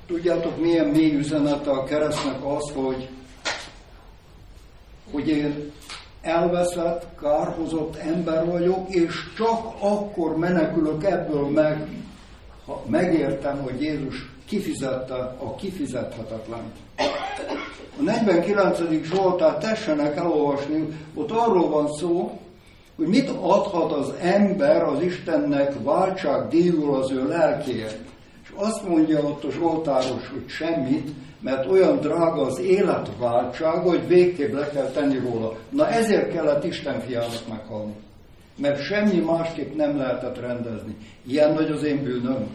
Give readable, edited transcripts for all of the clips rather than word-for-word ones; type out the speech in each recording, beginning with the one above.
Tudjátok, milyen mély üzenete a keresztnek az, hogy én elveszett, kárhozott ember vagyok, és csak akkor menekülök ebből meg, ha megértem, hogy Jézus kifizette a kifizethetetlent. A 49. Zsoltárt tessenek elolvasni, ott arról van szó, hogy mit adhat az ember az Istennek váltságdíjul az ő lelkéért. És azt mondja ott a Zsoltáros, hogy semmit, mert olyan drága az életváltság, hogy végképp le kell tenni róla. Na ezért kellett Isten fiának meghalni. Mert semmi másképp nem lehetett rendezni. Ilyen nagy az én bűnöm.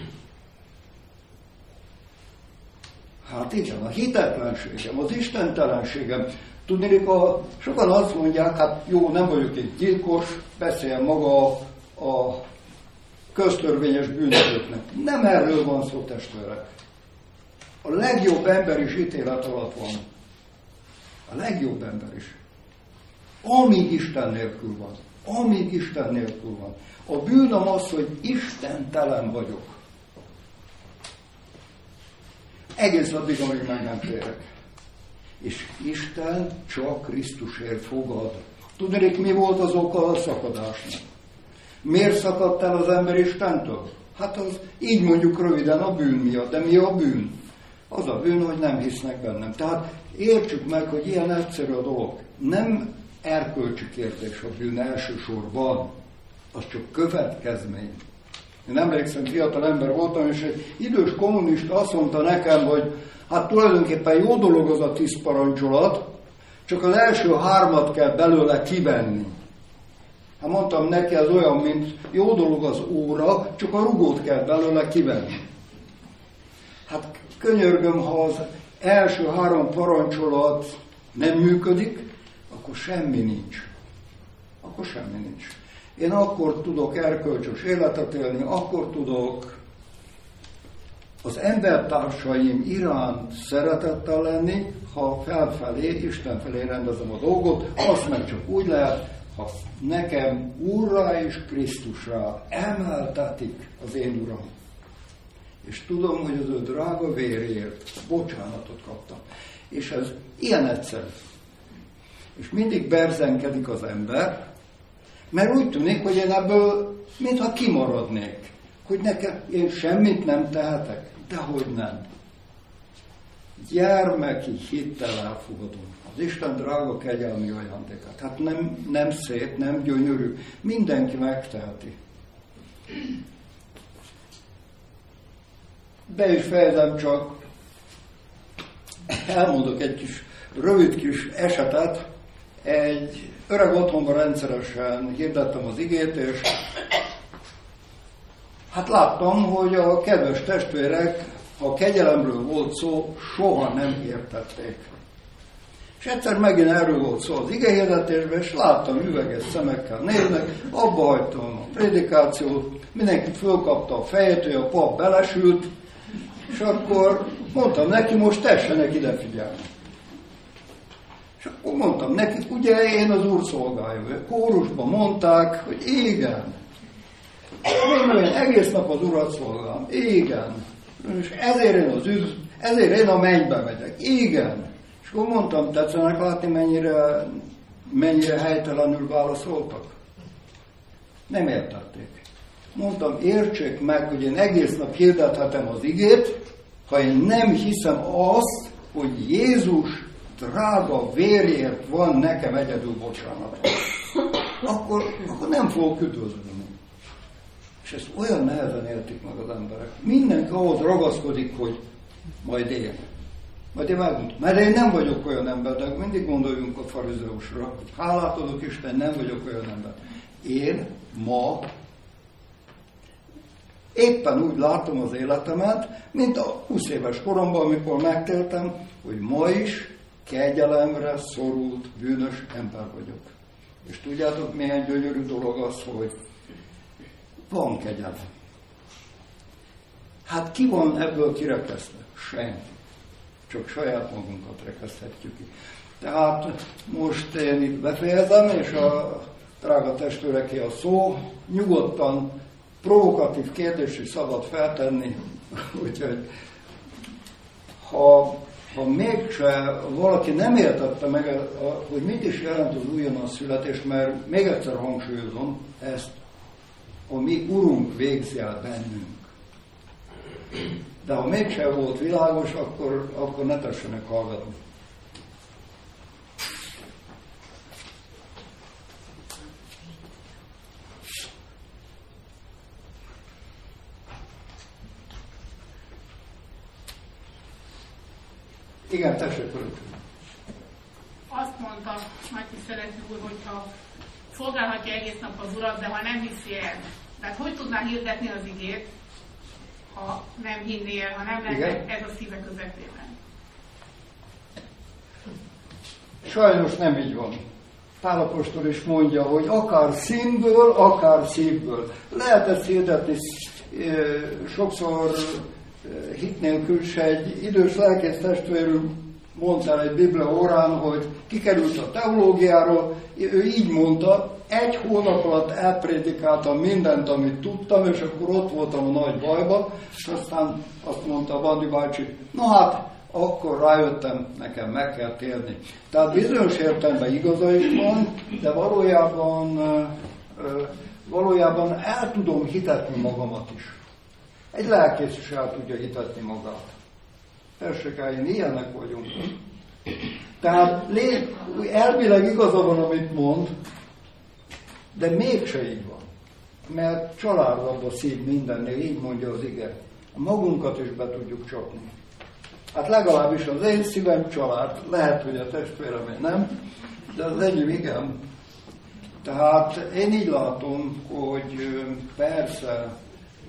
Hát igen, a hitetlenségem, az istentelenségem. Tudnék, sokan azt mondják, hát jó, nem vagyok egy gyilkos, beszéljen maga a köztörvényes bűnözőknek. Nem erről van szó, testvérek. A legjobb ember is ítélet alatt van. A legjobb ember is. Amíg Isten nélkül van. Amíg Isten nélkül van. A bűnöm az, hogy istentelen vagyok. Egész addig, amíg meg nem térek. És Isten csak Krisztusért fogad. Tudnék, mi volt az oka a szakadásnak? Miért szakadt el az ember Istentől? Hát az így mondjuk röviden a bűn miatt. De mi a bűn? Az a bűn, hogy nem hisznek bennem. Tehát értsük meg, hogy ilyen egyszerű a dolog. Nem erkölcsi kérdés a bűn elsősorban. Az csak következmény. Én emlékszem, fiatal ember voltam, és egy idős kommunista azt mondta nekem, hogy hát tulajdonképpen jó dolog az a 10 parancsolat, csak az első 3 kell belőle kivenni. Hát mondtam neki, ez olyan, mint jó dolog az óra, csak a rugót kell belőle kivenni. Hát könyörgöm, ha az első 3 parancsolat nem működik, akkor semmi nincs. Akkor semmi nincs. Én akkor tudok erkölcsös életet élni, akkor tudok az embertársaim iránt szeretettel lenni, ha felfelé, Isten felé rendezem a dolgot, azt meg csak úgy lehet, ha nekem Úrrá és Krisztusrá emeltetik az én Uram. És tudom, hogy az ő drága véréért bocsánatot kaptam. És ez ilyen egyszerű. És mindig berzenkedik az ember, mert úgy tűnik, hogy én ebből mintha kimaradnék. Hogy nekem én semmit nem tehetek. Dehogy nem. Gyermeki hittel elfogadom az Isten drága kegyelmi ajándékát. Hát nem szép, nem gyönyörű. Mindenki megteheti. Be is fejezem, csak elmondok egy rövid kis esetet. Egy öreg otthonban rendszeresen hirdettem az igét, és hát láttam, hogy a kedves testvérek, ha kegyelemről volt szó, soha nem értették. És egyszer megint erről volt szó az igehirdetésben, és láttam üveges szemekkel néznek, abba hagytam a prédikációt, mindenki fölkapta a fejét, hogy a pap belesült, és akkor mondtam neki, most tessenek ide figyelni. És akkor mondtam nekik, ugye én az Úr szolgálja vagyok. Kórusban mondták, hogy igen. Én egész nap az Urat szolgálom. Igen. És ezért én a mennybe megyek. Igen. És akkor mondtam, tetszenek látni, mennyire helytelenül válaszoltak? Nem értették. Mondtam, értsék meg, hogy én egész nap hirdethetem az igét, ha én nem hiszem azt, hogy Jézus drága vérért van nekem egyedül bocsánat. Akkor nem fogok üdvözölni. És ezt olyan nehezen értik meg az emberek. Mindenki ahhoz ragaszkodik, hogy majd én. Majd én megmondom. Mert én nem vagyok olyan ember, de mindig gondoljunk a farizeusra, hogy hálát adok Isten, nem vagyok olyan ember. Én ma éppen úgy látom az életemet, mint a 20 éves koromban, amikor megtéltem, hogy ma is kegyelemre szorult, bűnös ember vagyok. És tudjátok, milyen gyönyörű dolog az, hogy van kegyelem. Hát ki van ebből kirekesztve? Senki. Csak saját magunkat rekeszthetjük ki. Tehát most én itt befejezem, és a drága testvéreké a szó, nyugodtan provokatív kérdést is szabad feltenni, úgyhogy ha mégse valaki nem értette meg, hogy mit is jelent az újonnan születés, mert még egyszer hangsúlyozom ezt, a mi Urunk végzi el bennünk. De ha mégse volt világos, akkor ne tessenek hallgatni. Igen, tessék, parancsolni. Azt mondta Matyi Szerető úr, hogyha szolgálhatja egész nap az Urat, de ha nem hiszi el. Tehát hogy tudná hirdetni az igét, ha nem hinné el, ha nem lenne ez a szíve közepében? Sajnos nem így van. Pál apostol is mondja, hogy akár színből, akár szívből. Lehet ezt hirdetni sokszor hit nélkül se. Egy idős lelkész testvérünk mondta egy Biblia órán, hogy kikerült a teológiáról, ő így mondta, 1 hónap alatt elprédikáltam mindent, amit tudtam, és akkor ott voltam a nagy bajba, és aztán azt mondta a Bandi bácsi, no hát, akkor rájöttem, nekem meg kell térni. Tehát bizonyos értelemben igaza is van, de valójában el tudom hitetni magamat is. Egy lelkész is el tudja hitetni magát. Tessék, ilyenek vagyunk. Tehát elvileg igaza van, amit mond, de mégse így van. Mert családabb a szív mindennél, így mondja az ige. Magunkat is be tudjuk csapni. Hát legalábbis az én szívem család, lehet, hogy a testvérem nem, de az enyém igen. Tehát én így látom, hogy persze,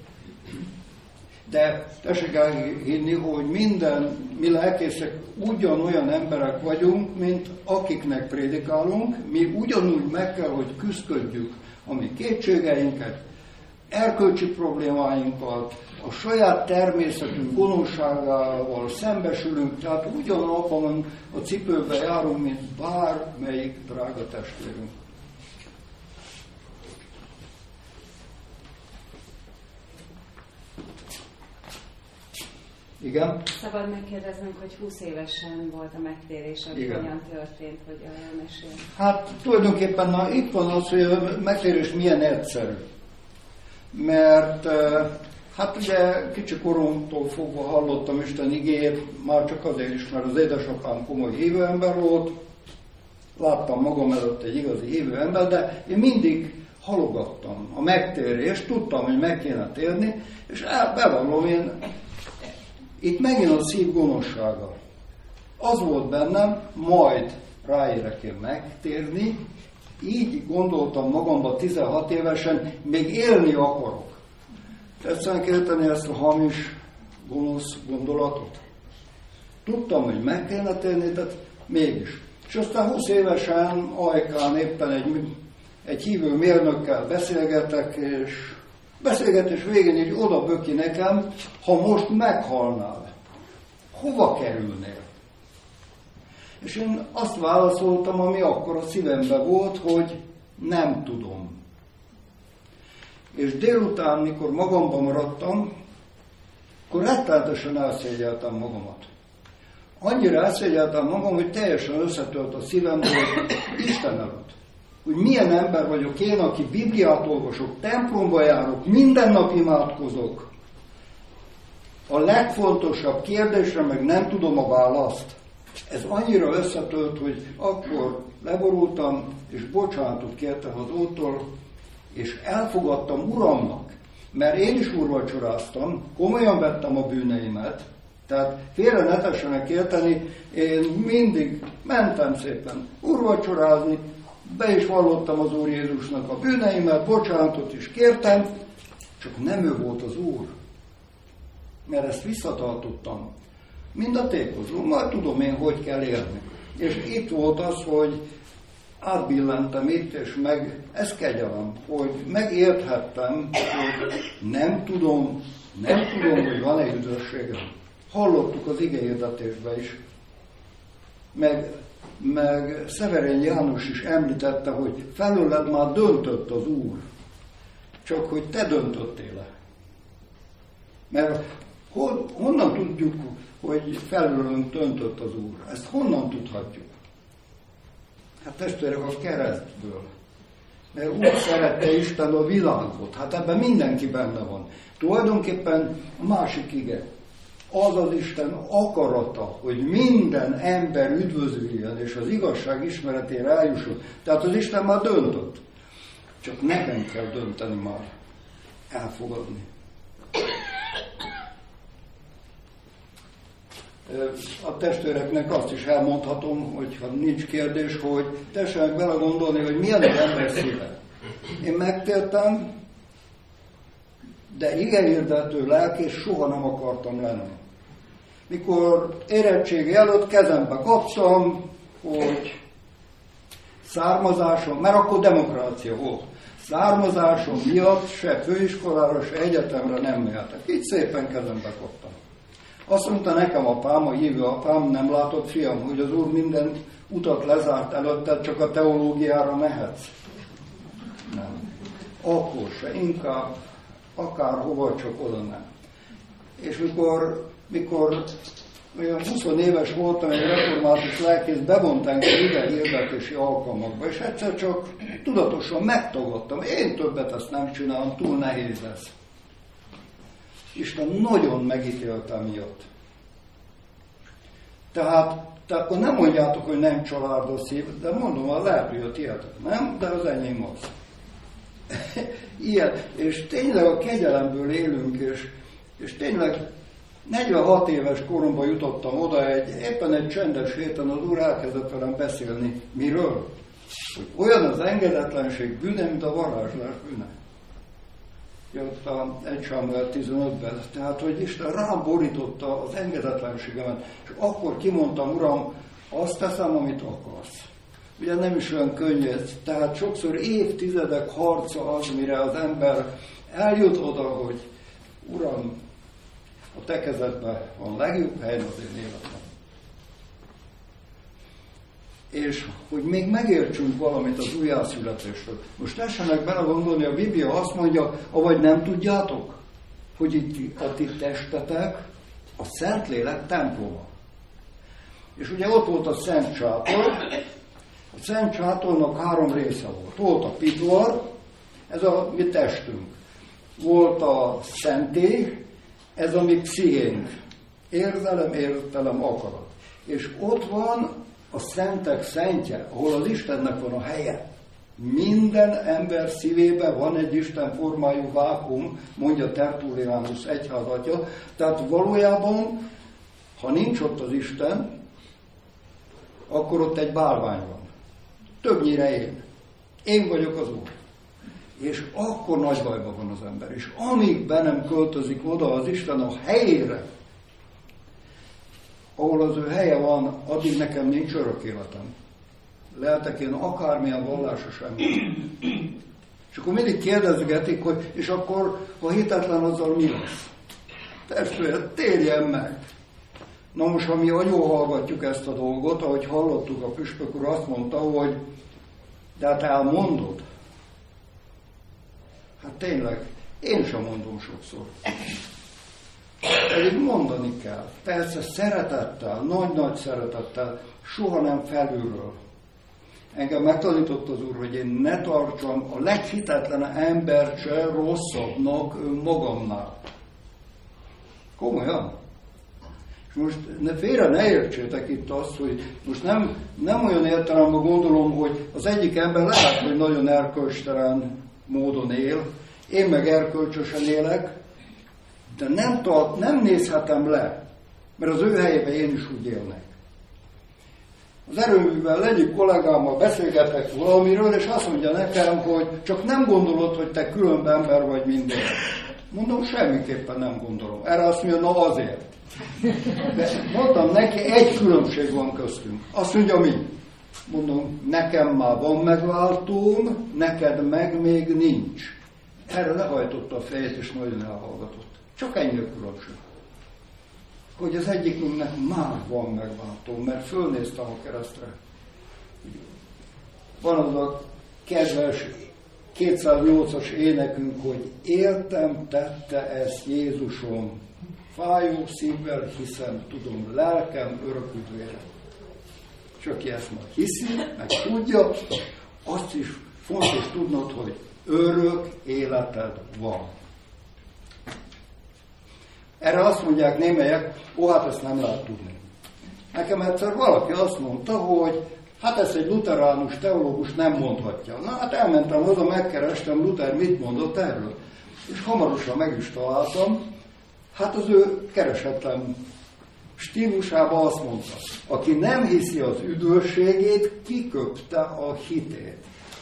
de tessék elhinni, hogy mi lelkészek ugyanolyan emberek vagyunk, mint akiknek prédikálunk, mi ugyanúgy meg kell, hogy küzdködjük a mi kétségeinket, erkölcsi problémáinkat, a saját természetünk gonoszságával szembesülünk, tehát ugyanabban a cipőben járunk, mint bármelyik drága testvérünk. Igen? Szabad megkérdeznünk, hogy 20 évesen volt a megtérés, hogy hogyan történt, hogy elmesél. Hát tulajdonképpen itt van az, hogy a megtérés milyen egyszerű. Mert hát ugye kicsi koromtól fogva hallottam Isten igéjét, már csak azért is, mert az édesapám komoly hívő ember volt, láttam magam előtt egy igazi hívő ember, de én mindig halogattam a megtérést, tudtam, hogy meg kéne térni, és bevallom én, itt megint a szív gonoszsága. Az volt bennem, majd ráérek én megtérni, így gondoltam magamban 16 évesen, még élni akarok. Tetszenek érteni ezt a hamis, gonosz gondolatot? Tudtam, hogy meg kellene térni, tehát mégis. És aztán 20 évesen Ajkán éppen egy hívő mérnökkel beszélgetek, és beszélgetés végén így oda böki nekem, ha most meghalnál, hova kerülnél? És én azt válaszoltam, ami akkor a szívemben volt, hogy nem tudom. És délután, mikor magamban maradtam, akkor rettenetesen elszégyeltem magamat. Annyira elszégyeltem magam, hogy teljesen összetölt a szívem, hogy Isten előtt. Hogy milyen ember vagyok én, aki Bibliát olvasok, templomba járok, minden nap imádkozok. A legfontosabb kérdésre meg nem tudom a választ. Ez annyira összetölt, hogy akkor leborultam, és bocsánatot kértem az Úrtól, és elfogadtam Uramnak. Mert én is úrvacsoráztam, komolyan vettem a bűneimet, tehát félre ne tessenek érteni, én mindig mentem szépen úrvacsorázni, be is vallottam az Úr Jézusnak a bűneimet, bocsánatot is kértem, csak nem ő volt az Úr. Mert ezt visszatartottam. Mind a tékozó, majd tudom én, hogy kell élni. És itt volt az, hogy átbillentem itt, és meg, ez kegyelem, hogy megérthettem, hogy nem tudom, hogy van-e üdvösségem. Hallottuk az igehirdatésben is. Meg Szeverény János is említette, hogy felőled már döntött az Úr. Csak hogy te döntöttél-e. Mert Honnan tudjuk, hogy felülünk döntött az Úr? Ezt honnan tudhatjuk? Hát testvérek, a keresztből. Mert úgy szerette Isten a világot. Hát ebben mindenki benne van. Tulajdonképpen a másik ige. Az Isten akarata, hogy minden ember üdvözüljön, és az igazság ismeretére eljusson. Tehát az Isten már döntött. Csak nekem kell dönteni már. Elfogadni. A testvéreknek azt is elmondhatom, hogy ha nincs kérdés, hogy tessenek belegondolni, hogy milyen az ember szíve. Én megtértem, de igehirdető lelkész soha nem akartam lenni. Mikor érettségi előtt kezembe kaptam, hogy származásom, mert akkor demokrácia volt, származásom miatt se főiskolára, se egyetemre nem mehetek. Így szépen kezembe kaptam. Azt mondta nekem apám, a hívő apám, nem látod fiam, hogy az Úr minden utat lezárt előtted, csak a teológiára mehetsz. Nem. Akkor se, inkább akárhova, csak oda nem. És mikor olyan 20 éves voltam, egy református lelkész, bevont engem ide hirdetési alkalmakba, és egyszer csak tudatosan megtagadtam. Én többet ezt nem csinálom, túl nehéz lesz. Isten nagyon megítélte miatt. Tehát akkor nem mondjátok, hogy nem családos szív, de mondom, lehet, hogy a tiétek nem, de az enyém az. Ilyen. És tényleg a kegyelemből élünk, és tényleg 46 éves koromban jutottam oda, éppen egy csendes héten az Úr elkezdett velem beszélni. Miről? Hogy olyan az engedetlenség bűne, mint a varázslás bűne. Jött a 1 Sámuel 15-ben. Tehát, hogy Isten rám borította az engedetlenségemet, és akkor kimondtam, Uram, azt teszem, amit akarsz. Ugye nem is olyan könnyű, tehát sokszor évtizedek harca az, mire az ember eljut oda, hogy Uram, a te kezedben van legjobb helyen az én életem. És hogy még megértsünk valamit az újjászületésről. Most tessenek bele gondolni, a Biblia azt mondja, avagy nem tudjátok, hogy itt a ti testetek a Szentlélek temploma. És ugye ott volt a Szent Sátor, a Szent Sátornak 3 része volt. Volt a pidvar, ez a mi testünk. Volt a szentély, ez a mi pszichénk. Érzelem, értelem, akarat. És ott van a szentek szentje, ahol az Istennek van a helye. Minden ember szívében van egy Isten formájú vákuum, mondja Tertullianus egyházatja. Tehát valójában, ha nincs ott az Isten, akkor ott egy bálvány van. Többnyire én. Én vagyok az Úr. És akkor nagy bajban van az ember. És amíg be nem költözik oda az Isten a helyére, ahol az ő helye van, addig nekem nincs örök életem. Lehetek én akármilyen vallásos ember. És akkor mindig kérdezgetik, hogy és akkor, ha hitetlen, azzal mi lesz? Testvére, térjen meg! Na most, ha mi nagyon hallgatjuk ezt a dolgot, ahogy hallottuk, a püspök úr azt mondta, hogy de hát elmondod. Hát tényleg, én sem mondom sokszor. Pedig mondani kell. Persze szeretettel, nagy-nagy szeretettel, soha nem felülről. Engem megtanított az Úr, hogy én ne tartsam a leghitetlen embert se rosszabbnak önmagamnál. Komolyan. És most félre ne értsétek itt azt, hogy most nem olyan értelemben gondolom, hogy az egyik ember lehet, hogy nagyon erkölcstelen módon él, én meg erkölcsösen élek, de nem nézhetem le, mert az ő helyében én is úgy élnek. Az erőművel egyik kollégámmal beszélgetek valamiről, és azt mondja nekem, hogy csak nem gondolod, hogy te különb ember vagy minden. Mondom, semmiképpen nem gondolom. Erre azt mondja, na azért. De mondtam neki, egy különbség van köztünk. Azt mondja, mi? Mondom, nekem már van megváltóm, neked meg még nincs. Erre lehajtotta a fejét, és nagyon elhallgatott. Csak ennyi a különbség. Hogy az egyikünknek már van megváltóm, mert fölnéztem a keresztre. Van az a kedves 208-as énekünk, hogy éltem, tette ezt Jézusom, fájó szívvel hiszem, tudom, lelkem örök üdvére. És aki ezt majd hiszi, meg tudja, azt is fontos tudnod, hogy örök életed van. Erre azt mondják némelyek, hát ezt nem lehet tudni. Nekem egyszer valaki azt mondta, hogy hát ezt egy luteránus teológus nem mondhatja. Na hát elmentem haza, megkerestem, Luther mit mondott erről. És hamarosan meg is találtam, hát az ő keresetlen stílusában azt mondta, aki nem hiszi az üdvösségét, kiköpte a hitét.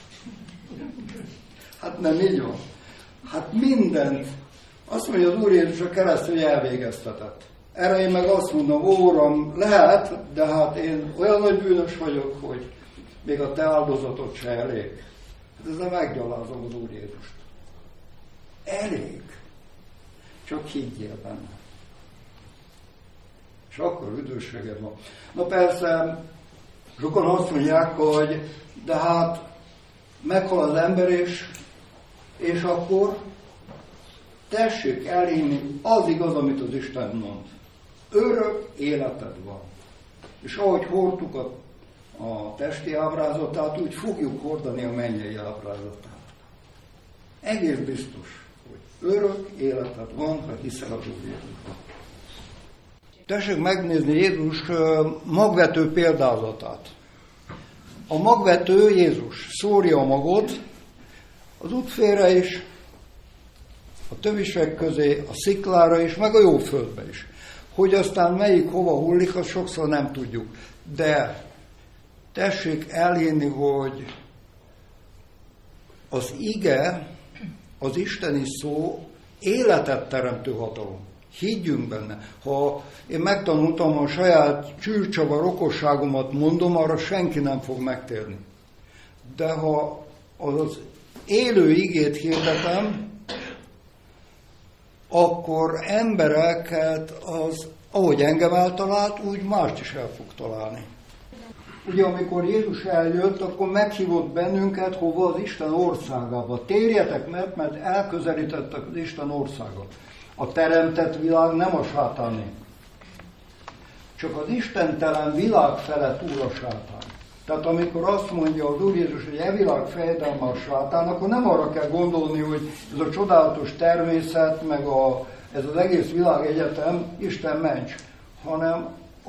Hát nem így van. Hát mindent, azt mondja az Úr Jézus a keresztül, hogy elvégeztetett. Erre én meg azt mondom, Óram, lehet, de hát én olyan nagy bűnös vagyok, hogy még a te áldozatot se elég. Hát ezzel meggyalázom az Úr Jézust. Elég. Csak higgyél benne. És akkor üdvösséged van. Na persze, sokan azt mondják, hogy de hát meghal az ember, és akkor tessék elhinni, az igaz, amit az Isten mond. Örök életed van. És ahogy hordtuk a testi ábrázatát, úgy fogjuk hordani a mennyei ábrázatát. Egész biztos, hogy örök életed van, ha hiszel az Úr Jézusban. Tessék megnézni Jézus magvető példázatát. A magvető Jézus szórja a magot az útfélre is, a tövisek közé, a sziklára is, meg a jó földbe is. Hogy aztán melyik hova hullik, azt sokszor nem tudjuk. De tessék elhinni, hogy az ige, az isteni szó életet teremtő hatalom. Higgyünk benne. Ha én megtanultam, a saját csűrcsavar okosságomat mondom, arra senki nem fog megtérni. De ha az élő igét hirdetem, akkor embereket ahogy engem eltalált, úgy mást is el fog találni. Ugye amikor Jézus eljött, akkor meghívott bennünket hova? Az Isten országába. Térjetek mert elközelítettek az Isten országa. A teremtett világ nem a sátáné. Csak az istentelen világ felett úr a sátán. Tehát amikor azt mondja az Úr Jézus, hogy világ fejedelme a sátán, akkor nem arra kell gondolni, hogy ez a csodálatos természet, meg ez az egész világegyetem Isten ments, hanem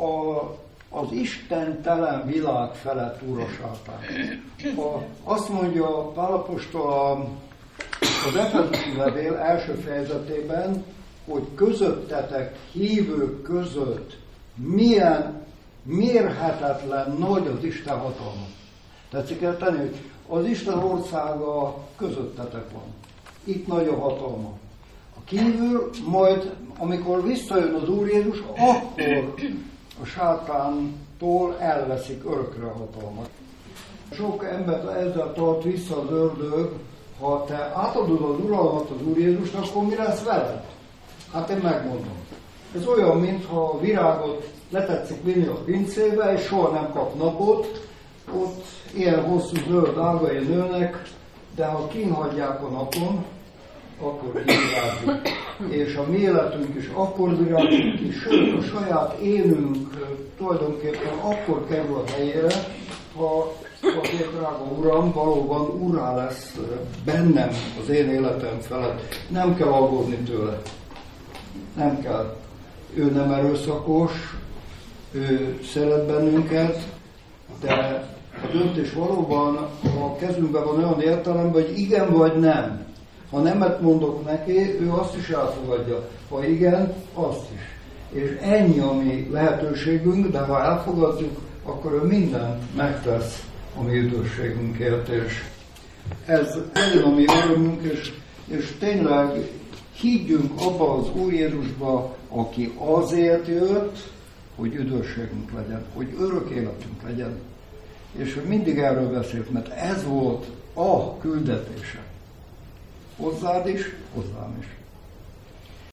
az istentelen világ felett úr a sátán. Azt mondja Pál apostol az Efezusi levél első fejezetében, hogy közöttetek hívők között milyen mérhetetlen nagy az Isten hatalma. Tetszik el tenni, hogy az Isten országa közöttetek van. Itt nagy a hatalma. A kívül majd, amikor visszajön az Úr Jézus, akkor a sátántól elveszik örökre a hatalmat. Sok ember ezzel tart vissza az ördög, ha te átadod az uralmat az Úr Jézusnak, akkor mi lesz veled? Hát én megmondom. Ez olyan, mintha a virágot letetszik vinni a pincébe, és soha nem kap napot, ott ilyen hosszú zöld ágai nőnek, de ha kínhagyják a napon, akkor kivirágzik. És a mi életünk is akkor virágzik ki, sőt a saját énünk tulajdonképpen akkor kerül a helyére, ha azért, drága Uram, valóban Urrá lesz bennem, az én életem felett. Nem kell aggódni tőle. Nem kell. Ő nem erőszakos, ő szeret bennünket, de a döntés valóban a kezünkben van olyan értelemben, hogy igen vagy nem. Ha nemet mondok neki, ő azt is elfogadja. Ha igen, azt is. És ennyi a mi lehetőségünk, de ha elfogadjuk, akkor ő mindent megtesz a mi üdvösségünkért. És ez legyen a mi örömünk, és tényleg higgyünk abba az Úr Jézusba, aki azért jött, hogy üdvösségünk legyen, hogy örök életünk legyen. És hogy mindig erről beszélt, mert ez volt a küldetése. Hozzád is, hozzám is.